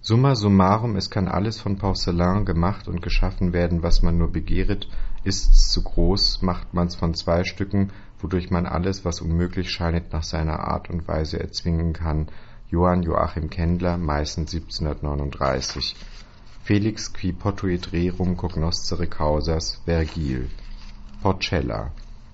Summa summarum, es kann alles von Porzellan gemacht und geschaffen werden, was man nur begehret. Ist's zu groß, macht man's von 2 Stücken, wodurch man alles, was unmöglich scheinet, nach seiner Art und Weise erzwingen kann. Johann Joachim Kendler, Meißen 1739. Felix qui potuit rerum cognoscere causas, Vergil. Porcella.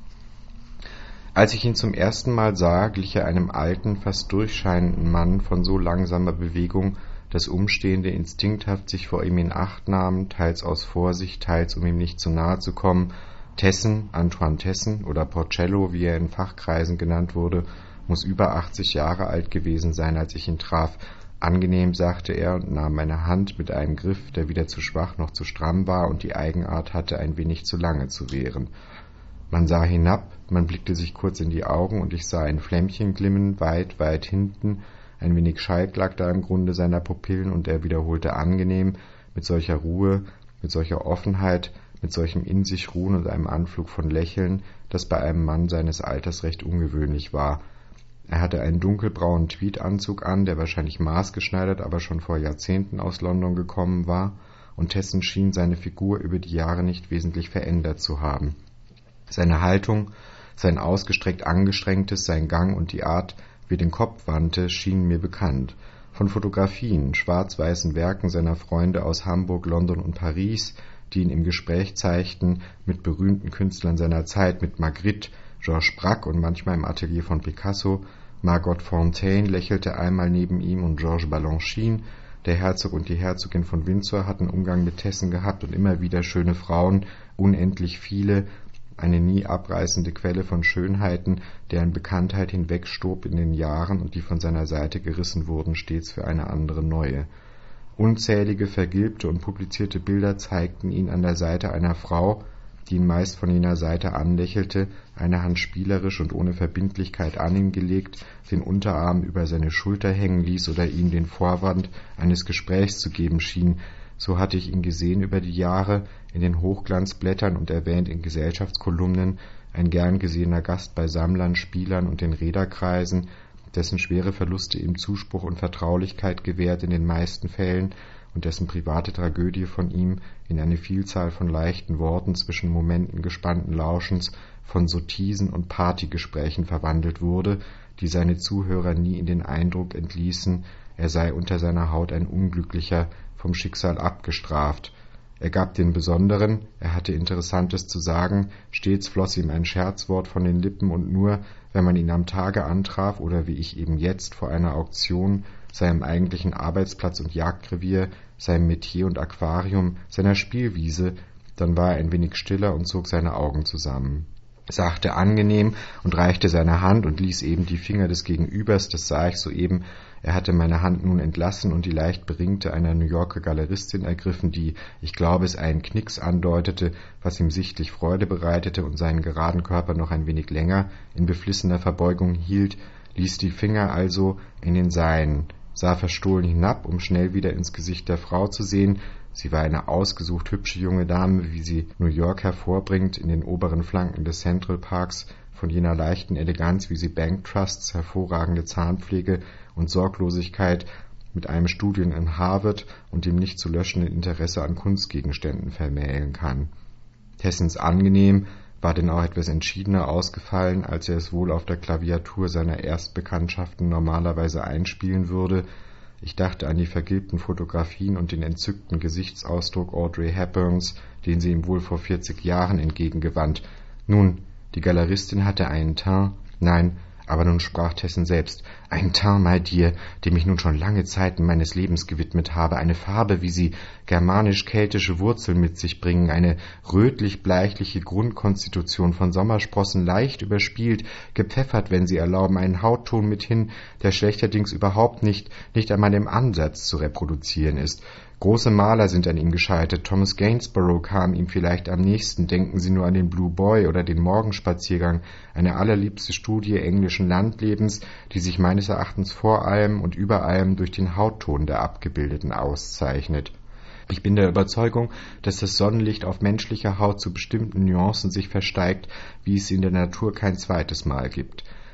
Als ich ihn zum ersten Mal sah, glich er einem alten, fast durchscheinenden Mann von so langsamer Bewegung, dass Umstehende instinkthaft sich vor ihm in Acht nahmen, teils aus Vorsicht, teils um ihm nicht zu nahe zu kommen. Tessen, Antoine Tessen oder Porcello, wie er in Fachkreisen genannt wurde, muss über 80 Jahre alt gewesen sein, als ich ihn traf. Angenehm, sagte er und nahm meine Hand mit einem Griff, der weder zu schwach noch zu stramm war und die Eigenart hatte, ein wenig zu lange zu währen. Man sah hinab, man blickte sich kurz in die Augen und ich sah ein Flämmchen glimmen, weit, weit hinten. Ein wenig Schalk lag da im Grunde seiner Pupillen und er wiederholte angenehm, mit solcher Ruhe, mit solcher Offenheit, mit solchem in sich Ruhen und einem Anflug von Lächeln, das bei einem Mann seines Alters recht ungewöhnlich war. Er hatte einen dunkelbraunen Tweedanzug an, der wahrscheinlich maßgeschneidert, aber schon vor Jahrzehnten aus London gekommen war, und Tessen schien seine Figur über die Jahre nicht wesentlich verändert zu haben. Seine Haltung, sein ausgestreckt angestrengtes, sein Gang und die Art, wie er den Kopf wandte, schienen mir bekannt. Von Fotografien, schwarz-weißen Werken seiner Freunde aus Hamburg, London und Paris, die ihn im Gespräch zeigten, mit berühmten Künstlern seiner Zeit, mit Magritte, Georges Braque und manchmal im Atelier von Picasso. Margot Fontaine lächelte einmal neben ihm und Georges Balanchine. Der Herzog und die Herzogin von Windsor hatten Umgang mit Tessen gehabt und immer wieder schöne Frauen, unendlich viele, eine nie abreißende Quelle von Schönheiten, deren Bekanntheit hinwegstob in den Jahren und die von seiner Seite gerissen wurden, stets für eine andere neue. Unzählige vergilbte und publizierte Bilder zeigten ihn an der Seite einer Frau, die ihn meist von jener Seite anlächelte, eine Hand spielerisch und ohne Verbindlichkeit an ihn gelegt, den Unterarm über seine Schulter hängen ließ oder ihm den Vorwand eines Gesprächs zu geben schien. So hatte ich ihn gesehen über die Jahre, in den Hochglanzblättern und erwähnt in Gesellschaftskolumnen, ein gern gesehener Gast bei Sammlern, Spielern und den Reederkreisen, dessen schwere Verluste ihm Zuspruch und Vertraulichkeit gewährt in den meisten Fällen und dessen private Tragödie von ihm in eine Vielzahl von leichten Worten zwischen Momenten gespannten Lauschens, von Sottisen und Partygesprächen verwandelt wurde, die seine Zuhörer nie in den Eindruck entließen, er sei unter seiner Haut ein Unglücklicher, vom Schicksal abgestraft. Er gab den Besonderen, er hatte Interessantes zu sagen, stets floss ihm ein Scherzwort von den Lippen und nur, wenn man ihn am Tage antraf oder wie ich eben jetzt vor einer Auktion, seinem eigentlichen Arbeitsplatz und Jagdrevier, seinem Metier und Aquarium, seiner Spielwiese, dann war er ein wenig stiller und zog seine Augen zusammen, sachte angenehm und reichte seine Hand und ließ eben die Finger des Gegenübers, das sah ich soeben. Er hatte meine Hand nun entlassen und die leicht beringte einer New Yorker Galeristin ergriffen, die, ich glaube, es einen Knicks andeutete, was ihm sichtlich Freude bereitete und seinen geraden Körper noch ein wenig länger in beflissener Verbeugung hielt, ließ die Finger also in den seinen, sah verstohlen hinab, um schnell wieder ins Gesicht der Frau zu sehen. Sie war eine ausgesucht hübsche junge Dame, wie sie New York hervorbringt, in den oberen Flanken des Central Parks, von jener leichten Eleganz, wie sie Bank Trusts, hervorragende Zahnpflege und Sorglosigkeit mit einem Studium in Harvard und dem nicht zu löschenden Interesse an Kunstgegenständen vermählen kann. Tessens angenehm war denn auch etwas entschiedener ausgefallen, als er es wohl auf der Klaviatur seiner Erstbekanntschaften normalerweise einspielen würde. Ich dachte an die vergilbten Fotografien und den entzückten Gesichtsausdruck Audrey Hepburns, den sie ihm wohl vor 40 Jahren entgegengewandt. Nun, die Galeristin hatte einen Teint, nein, aber nun sprach Tessen selbst, ein Teint, my dear, dem ich nun schon lange Zeiten meines Lebens gewidmet habe, eine Farbe, wie sie germanisch-keltische Wurzeln mit sich bringen, eine rötlich-bleichliche Grundkonstitution von Sommersprossen leicht überspielt, gepfeffert, wenn Sie erlauben, einen Hautton mithin, der schlechterdings überhaupt nicht einmal im Ansatz zu reproduzieren ist. Große Maler sind an ihm gescheitert. Thomas Gainsborough kam ihm vielleicht am nächsten. Denken Sie nur an den Blue Boy oder den Morgenspaziergang, eine allerliebste Studie englischen Landlebens, die sich meines Erachtens vor allem und über allem durch den Hautton der Abgebildeten auszeichnet. Ich bin der Überzeugung, dass das Sonnenlicht auf menschlicher Haut zu bestimmten Nuancen sich versteigt, wie es in der Natur kein zweites Mal gibt.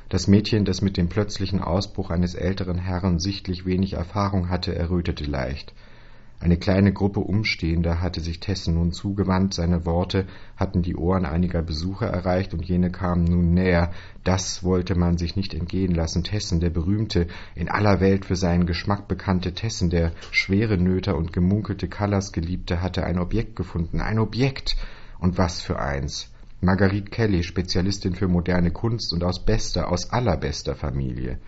Das Mädchen, das mit dem plötzlichen Ausbruch eines älteren Herrn sichtlich wenig Erfahrung hatte, errötete leicht. Eine kleine Gruppe Umstehender hatte sich Tessen nun zugewandt, seine Worte hatten die Ohren einiger Besucher erreicht, und jene kamen nun näher. Das wollte man sich nicht entgehen lassen. Tessen, der berühmte, in aller Welt für seinen Geschmack bekannte Tessen, der schwere Nöter und gemunkelte Callas Geliebte, hatte ein Objekt gefunden. Ein Objekt! Und was für eins! Marguerite Kelly, Spezialistin für moderne Kunst und aus allerbester Familie.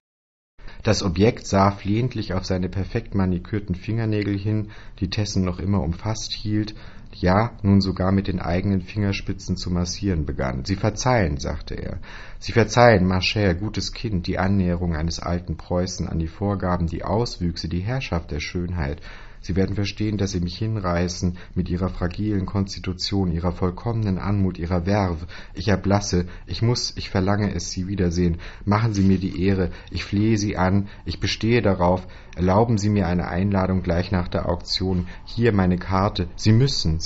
Das Objekt sah flehentlich auf seine perfekt manikürten Fingernägel hin, die Tessen noch immer umfasst hielt, ja, nun sogar mit den eigenen Fingerspitzen zu massieren begann. »Sie verzeihen«, sagte er. »Sie verzeihen, ma chère, gutes Kind, die Annäherung eines alten Preußen an die Vorgaben, die Auswüchse, die Herrschaft der Schönheit. Sie werden verstehen, dass Sie mich hinreißen mit Ihrer fragilen Konstitution, Ihrer vollkommenen Anmut, Ihrer Verve. Ich erblasse, ich verlange es, Sie wiedersehen. Machen Sie mir die Ehre, ich flehe Sie an, ich bestehe darauf. Erlauben Sie mir eine Einladung gleich nach der Auktion. Hier meine Karte. Sie müssen.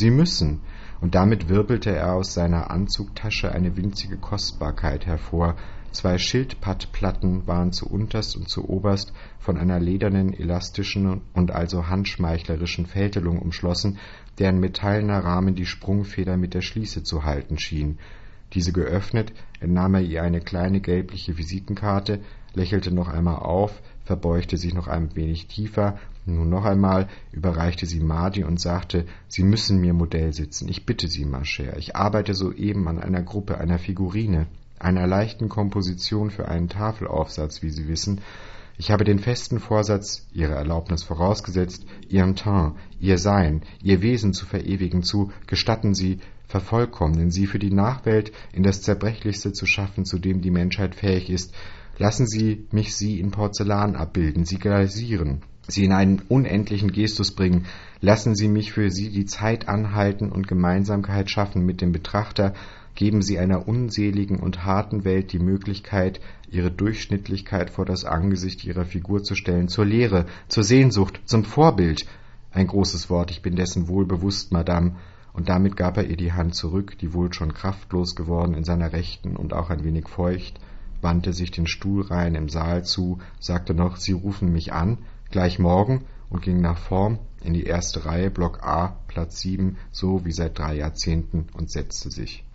Und damit wirbelte er aus seiner Anzugtasche eine winzige Kostbarkeit hervor. 2 Schildpattplatten waren zu unterst und zu oberst von einer ledernen, elastischen und also handschmeichlerischen Fältelung umschlossen, deren metallener Rahmen die Sprungfeder mit der Schließe zu halten schien. Diese geöffnet, entnahm er ihr eine kleine gelbliche Visitenkarte, lächelte noch einmal auf, verbeugte sich noch ein wenig tiefer, nun noch einmal, überreichte sie Mardi und sagte, »Sie müssen mir Modell sitzen, ich bitte Sie, ma chère, ich arbeite soeben an einer Gruppe, einer Figurine, einer leichten Komposition für einen Tafelaufsatz, wie Sie wissen. Ich habe den festen Vorsatz, Ihre Erlaubnis vorausgesetzt, Ihren Teint, Ihr Sein, Ihr Wesen zu verewigen, gestatten Sie, vervollkommnen Sie, für die Nachwelt in das Zerbrechlichste zu schaffen, zu dem die Menschheit fähig ist. Lassen Sie mich Sie in Porzellan abbilden, Sie glasieren, Sie in einen unendlichen Gestus bringen. Lassen Sie mich für Sie die Zeit anhalten und Gemeinsamkeit schaffen mit dem Betrachter. Geben Sie einer unseligen und harten Welt die Möglichkeit, ihre Durchschnittlichkeit vor das Angesicht ihrer Figur zu stellen, zur Lehre, zur Sehnsucht, zum Vorbild. Ein großes Wort, ich bin dessen wohl bewusst, Madame.« Und damit gab er ihr die Hand zurück, die wohl schon kraftlos geworden in seiner rechten und auch ein wenig feucht, wandte sich den Stuhlreihen im Saal zu, sagte noch, »Sie rufen mich an, gleich morgen«, und ging nach vorn in die erste Reihe, Block A, Platz 7, so wie seit 3 Jahrzehnten, und setzte sich.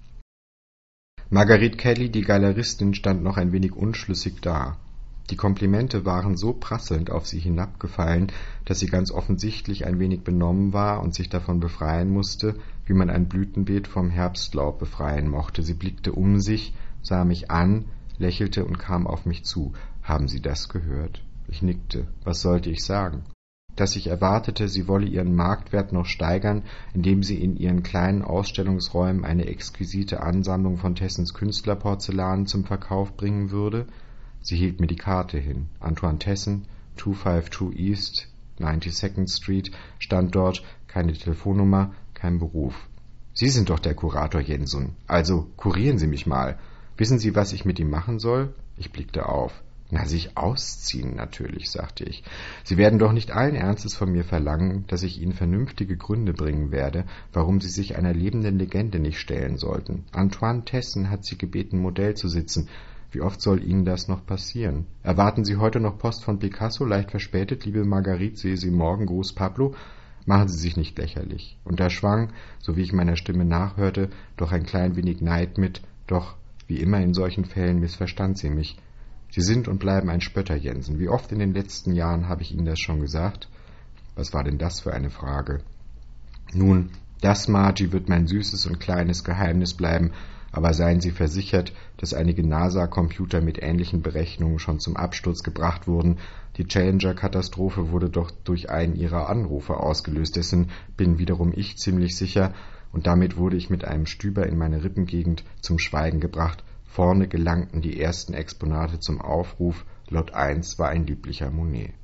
Marguerite Kelly, die Galeristin, stand noch ein wenig unschlüssig da. Die Komplimente waren so prasselnd auf sie hinabgefallen, dass sie ganz offensichtlich ein wenig benommen war und sich davon befreien musste, wie man ein Blütenbeet vom Herbstlaub befreien mochte. Sie blickte um sich, sah mich an, lächelte und kam auf mich zu. »Haben Sie das gehört?« Ich nickte. Was sollte ich sagen? Dass ich erwartete, sie wolle ihren Marktwert noch steigern, indem sie in ihren kleinen Ausstellungsräumen eine exquisite Ansammlung von Tessens Künstlerporzellanen zum Verkauf bringen würde? Sie hielt mir die Karte hin. Antoine Tessen, 252 East, 92nd Street, stand dort, keine Telefonnummer, kein Beruf. »Sie sind doch der Kurator Jensen. Also kurieren Sie mich mal. Wissen Sie, was ich mit ihm machen soll?« Ich blickte auf. »Na, sich ausziehen natürlich«, sagte ich. »Sie werden doch nicht allen Ernstes von mir verlangen, dass ich Ihnen vernünftige Gründe bringen werde, warum Sie sich einer lebenden Legende nicht stellen sollten. Antoine Tessen hat Sie gebeten, Modell zu sitzen. Wie oft soll Ihnen das noch passieren? Erwarten Sie heute noch Post von Picasso, leicht verspätet, liebe Marguerite, sehe Sie morgen, Gruß Pablo? Machen Sie sich nicht lächerlich.« Und da schwang, so wie ich meiner Stimme nachhörte, doch ein klein wenig Neid mit, doch, wie immer in solchen Fällen, missverstand sie mich. »Sie sind und bleiben ein Spötter, Jensen. Wie oft in den letzten Jahren habe ich Ihnen das schon gesagt?« Was war denn das für eine Frage? »Nun, das, Margie, wird mein süßes und kleines Geheimnis bleiben, aber seien Sie versichert, dass einige NASA-Computer mit ähnlichen Berechnungen schon zum Absturz gebracht wurden. Die Challenger-Katastrophe wurde doch durch einen Ihrer Anrufe ausgelöst, dessen bin wiederum ich ziemlich sicher, und damit wurde ich mit einem Stüber in meine Rippengegend zum Schweigen gebracht. Vorne gelangten die ersten Exponate zum Aufruf, Lot 1 war ein lieblicher Monet.